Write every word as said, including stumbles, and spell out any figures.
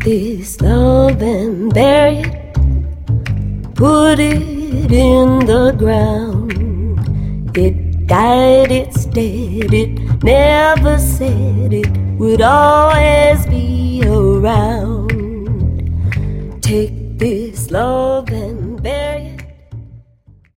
this love and bury it, put it in the ground. It died, it's dead, it never said it would always be around.